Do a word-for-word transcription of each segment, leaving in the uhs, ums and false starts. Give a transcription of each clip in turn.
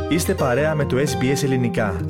Είστε παρέα με το Ες Μπι Ες Ελληνικά.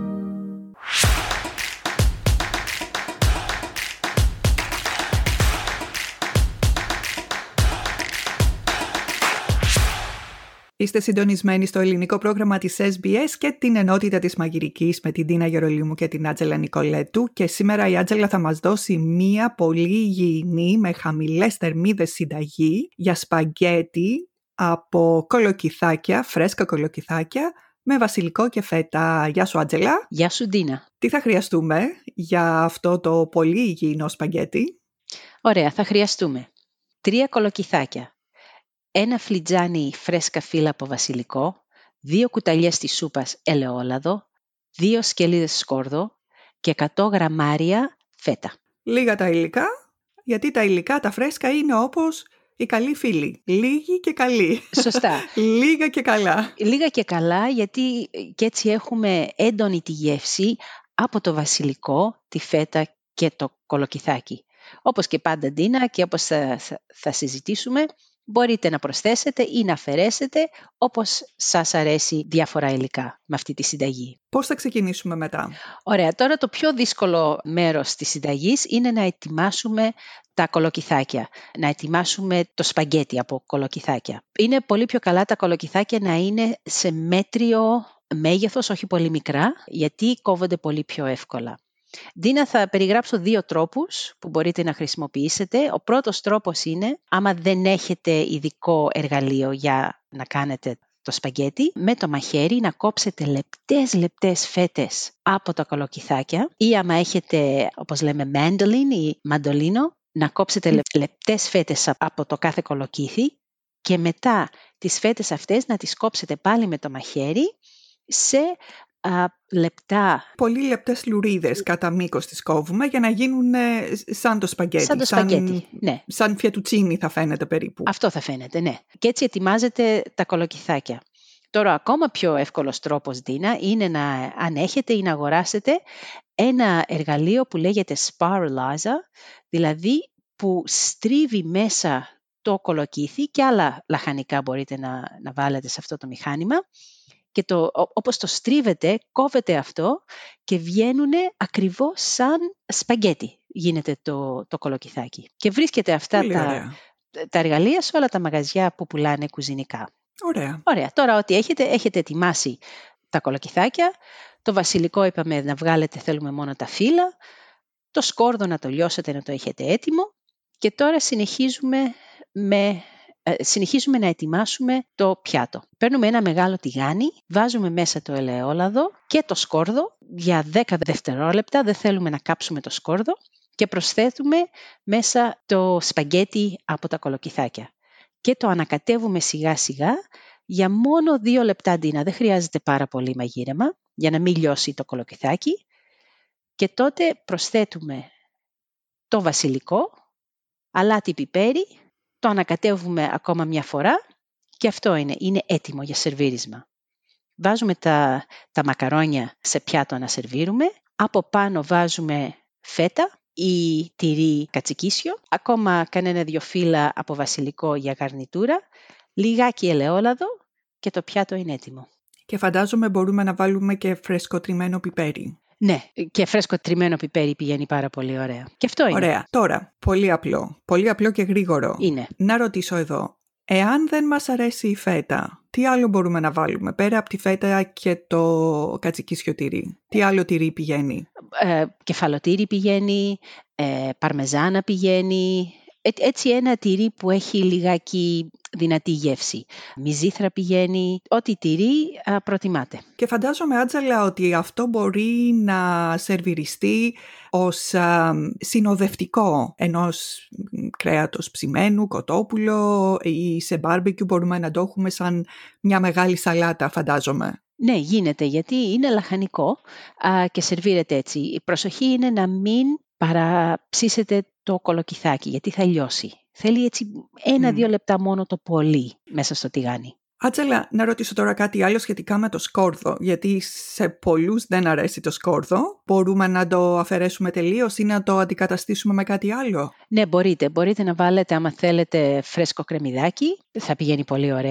Είστε συντονισμένοι στο ελληνικό πρόγραμμα της Ες Μπι Ες και την ενότητα της μαγειρικής με την Τίνα Γερολίμου και την Άντζελα Νικολέτου, και σήμερα η Άντζελα θα μας δώσει μία πολύ υγιεινή με χαμηλές θερμίδες συνταγή για σπαγκέτι από κολοκυθάκια, φρέσκα κολοκυθάκια με βασιλικό και φέτα. Γεια σου Άντζελα. Γεια σου Τίνα. Τι θα χρειαστούμε για αυτό το πολύ υγιεινό σπαγκέτι? Ωραία, θα χρειαστούμε τρία κολοκυθάκια, ένα φλιτζάνι φρέσκα φύλλα από βασιλικό, δύο κουταλιές της σούπας ελαιόλαδο, δύο σκελίδες σκόρδο και εκατό γραμμάρια φέτα. Λίγα τα υλικά, γιατί τα υλικά τα φρέσκα είναι όπως οι καλοί φίλοι. Λίγοι και καλοί. Σωστά. Λίγα και καλά. Λίγα και καλά, γιατί και έτσι έχουμε έντονη τη γεύση από το βασιλικό, τη φέτα και το κολοκυθάκι. Όπως και πάντα Ντίνα και όπως θα, θα, θα συζητήσουμε, μπορείτε να προσθέσετε ή να αφαιρέσετε όπως σας αρέσει διάφορα υλικά με αυτή τη συνταγή. Πώς θα ξεκινήσουμε μετά? Ωραία, τώρα το πιο δύσκολο μέρος της συνταγής είναι να ετοιμάσουμε τα κολοκυθάκια, να ετοιμάσουμε το σπαγκέτι από κολοκυθάκια. Είναι πολύ πιο καλά τα κολοκυθάκια να είναι σε μέτριο μέγεθος, όχι πολύ μικρά, γιατί κόβονται πολύ πιο εύκολα. Ντίνα, θα περιγράψω δύο τρόπους που μπορείτε να χρησιμοποιήσετε. Ο πρώτος τρόπος είναι, άμα δεν έχετε ειδικό εργαλείο για να κάνετε το σπαγκέτι, με το μαχαίρι να κόψετε λεπτές λεπτές φέτες από τα κολοκυθάκια, ή άμα έχετε, όπως λέμε, mandolin ή μαντολίνο, να κόψετε mm. λεπτές φέτες από το κάθε κολοκύθι και μετά τις φέτες αυτές να τις κόψετε πάλι με το μαχαίρι σε α, λεπτά. Πολύ λεπτές λουρίδες κατά μήκος τις κόβουμε για να γίνουν ε, σαν το σπαγκέτι. Σαν το σπαγκέτι, σαν, ναι. Σαν φιατουτσίνι θα φαίνεται περίπου. Αυτό θα φαίνεται, ναι. Και έτσι ετοιμάζετε τα κολοκυθάκια. Τώρα, ακόμα πιο εύκολος τρόπος, Ντίνα, είναι να, αν έχετε ή να αγοράσετε ένα εργαλείο που λέγεται spiralizer, δηλαδή που στρίβει μέσα το κολοκύθι και άλλα λαχανικά μπορείτε να, να βάλετε σε αυτό το μηχάνημα. Και το, όπως το στρίβετε, κόβετε αυτό και βγαίνουν ακριβώς σαν σπαγκέτι γίνεται το, το κολοκυθάκι. Και βρίσκεται αυτά τα, τα εργαλεία σε όλα τα μαγαζιά που πουλάνε κουζινικά. Ωραία. Ωραία. Τώρα ό,τι έχετε, έχετε ετοιμάσει τα κολοκυθάκια, το βασιλικό είπαμε να βγάλετε, θέλουμε μόνο τα φύλλα, το σκόρδο να το λιώσετε να το έχετε έτοιμο και τώρα συνεχίζουμε με... Συνεχίζουμε να ετοιμάσουμε το πιάτο. Παίρνουμε ένα μεγάλο τηγάνι, βάζουμε μέσα το ελαιόλαδο και το σκόρδο για δέκα δευτερόλεπτα, δεν θέλουμε να κάψουμε το σκόρδο, και προσθέτουμε μέσα το σπαγκέτι από τα κολοκυθάκια. Και το ανακατεύουμε σιγά σιγά για μόνο δύο λεπτά, Ντίνα, δεν χρειάζεται πάρα πολύ μαγείρεμα για να μην λιώσει το κολοκυθάκι. Και τότε προσθέτουμε το βασιλικό, αλάτι πιπέρι, το ανακατεύουμε ακόμα μια φορά και αυτό είναι, είναι έτοιμο για σερβίρισμα. Βάζουμε τα, τα μακαρόνια σε πιάτο να σερβίρουμε, από πάνω βάζουμε φέτα ή τυρί κατσικίσιο, ακόμα κανένα δυο φύλλα από βασιλικό για γαρνιτούρα, λιγάκι ελαιόλαδο και το πιάτο είναι έτοιμο. Και φαντάζομαι μπορούμε να βάλουμε και φρέσκο τριμμένο πιπέρι. Ναι, και φρέσκο τριμμένο πιπέρι πηγαίνει πάρα πολύ ωραία. Και αυτό είναι. Ωραία. Τώρα, πολύ απλό. Πολύ απλό και γρήγορο. Είναι. Να ρωτήσω εδώ. Εάν δεν μας αρέσει η φέτα, τι άλλο μπορούμε να βάλουμε πέρα από τη φέτα και το κατσικίσιο τυρί? Τι άλλο τυρί πηγαίνει? Ε, κεφαλοτήρι πηγαίνει, ε, παρμεζάνα πηγαίνει. Ε, έτσι ένα τυρί που έχει λιγάκι δυνατή γεύση. Μυζήθρα πηγαίνει, ό,τι τυρί α, προτιμάτε. Και φαντάζομαι, Άντζελα, ότι αυτό μπορεί να σερβιριστεί ως α, συνοδευτικό ενός κρέατος ψημένου, κοτόπουλο, ή σε μπάρμπεκιου μπορούμε να το έχουμε σαν μια μεγάλη σαλάτα, φαντάζομαι. Ναι, γίνεται, γιατί είναι λαχανικό α, και σερβίρεται έτσι. Η προσοχή είναι να μην παραψήσετε το κολοκυθάκι, γιατί θα λιώσει. Θέλει έτσι ένα-δύο mm. λεπτά μόνο το πολύ μέσα στο τηγάνι. Άντζελα, να ρωτήσω τώρα κάτι άλλο σχετικά με το σκόρδο, γιατί σε πολλούς δεν αρέσει το σκόρδο. Μπορούμε να το αφαιρέσουμε τελείως ή να το αντικαταστήσουμε με κάτι άλλο? Ναι, μπορείτε. Μπορείτε να βάλετε, άμα θέλετε, φρέσκο κρεμμυδάκι. Θα πηγαίνει πολύ ωραία.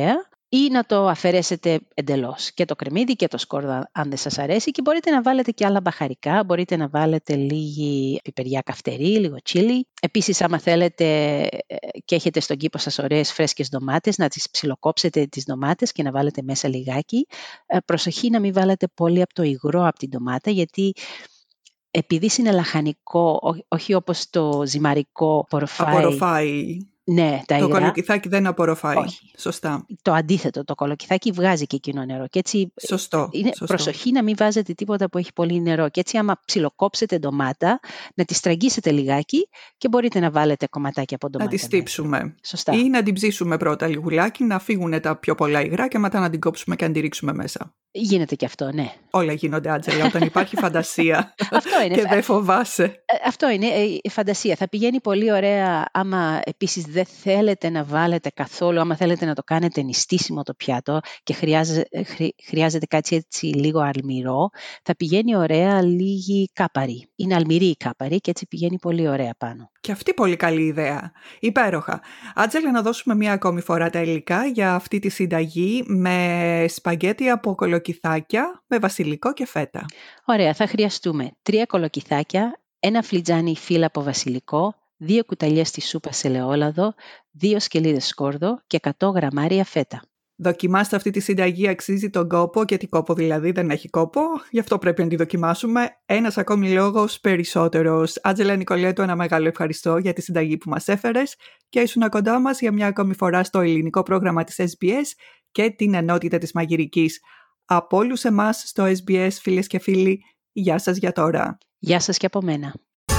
ή να το αφαιρέσετε εντελώς. Και το κρεμμύδι και το σκόρδο αν δεν σας αρέσει, και μπορείτε να βάλετε και άλλα μπαχαρικά, μπορείτε να βάλετε λίγη πιπεριά καυτερή, λίγο τσίλι. Επίσης, άμα θέλετε και έχετε στον κήπο σας ωραίες φρέσκες ντομάτες, να τις ψιλοκόψετε τις ντομάτες και να βάλετε μέσα λιγάκι. Προσοχή να μην βάλετε πολύ από το υγρό από την ντομάτα, γιατί επειδή είναι λαχανικό, όχι όπως το ζυμαρικό απορροφάει. Απορροφάει. Ναι, τα το υγρά. κολοκυθάκι δεν απορροφάει. Όχι. Σωστά. Το αντίθετο, το κολοκυθάκι βγάζει και εκείνο νερό. Και έτσι Σωστό. Είναι Σωστό. Προσοχή να μην βάζετε τίποτα που έχει πολύ νερό. Και έτσι άμα ψιλοκόψετε ντομάτα, να τη στραγγίσετε λιγάκι και μπορείτε να βάλετε κομματάκια από ντομάτα. Να τη στύψουμε. Σωστά. Ή να την ψήσουμε πρώτα λιγουλάκι, να φύγουν τα πιο πολλά υγρά και μετά να την κόψουμε και να την ρίξουμε μέσα. Γίνεται και αυτό, ναι. Όλα γίνονται, Άντζελα, όταν υπάρχει φαντασία. Αυτό είναι. Και δεν φοβάσαι. Αυτό είναι η φαντασία. Θα πηγαίνει πολύ ωραία άμα επίσης δεν θέλετε να βάλετε καθόλου, άμα θέλετε να το κάνετε νηστίσιμο το πιάτο και χρειάζεται, χρειάζεται κάτι έτσι λίγο αλμυρό, θα πηγαίνει ωραία λίγη κάπαρη. Είναι αλμυρή η κάπαρη και έτσι πηγαίνει πολύ ωραία πάνω. Και αυτή πολύ καλή ιδέα. Υπέροχα. Άντζελα, να δώσουμε μία ακόμη φορά τα υλικά για αυτή τη συνταγή με σπαγγέτι από κολοκυθάκια με βασιλικό και φέτα. Ωραία, θα χρειαστούμε τρία κολοκυθάκια, ένα φλιτζάνι φύλλα από βασιλικό, δύο κουταλιές της σούπας σε ελαιόλαδο, δύο σκελίδες σκόρδο και εκατό γραμμάρια φέτα. Δοκιμάστε αυτή τη συνταγή, αξίζει τον κόπο, και τι κόπο δηλαδή, δεν έχει κόπο, γι' αυτό πρέπει να τη δοκιμάσουμε. Ένας ακόμη λόγος περισσότερος. Άντζελα Νικολέτου, ένα μεγάλο ευχαριστώ για τη συνταγή που μας έφερες και ήσουν κοντά μας για μια ακόμη φορά στο ελληνικό πρόγραμμα της ες μπι ες και την ενότητα της μαγειρικής. Από όλους εμάς στο ες μπι ες, φίλες και φίλοι, γεια σας για τώρα. Γεια σας και από μένα.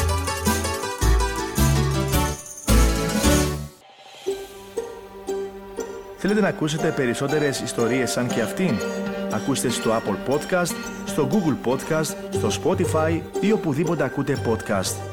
Θέλετε να ακούσετε περισσότερες ιστορίες σαν και αυτήν? Ακούστε στο Apple Podcast, στο Google Podcast, στο Spotify ή οπουδήποτε ακούτε podcast.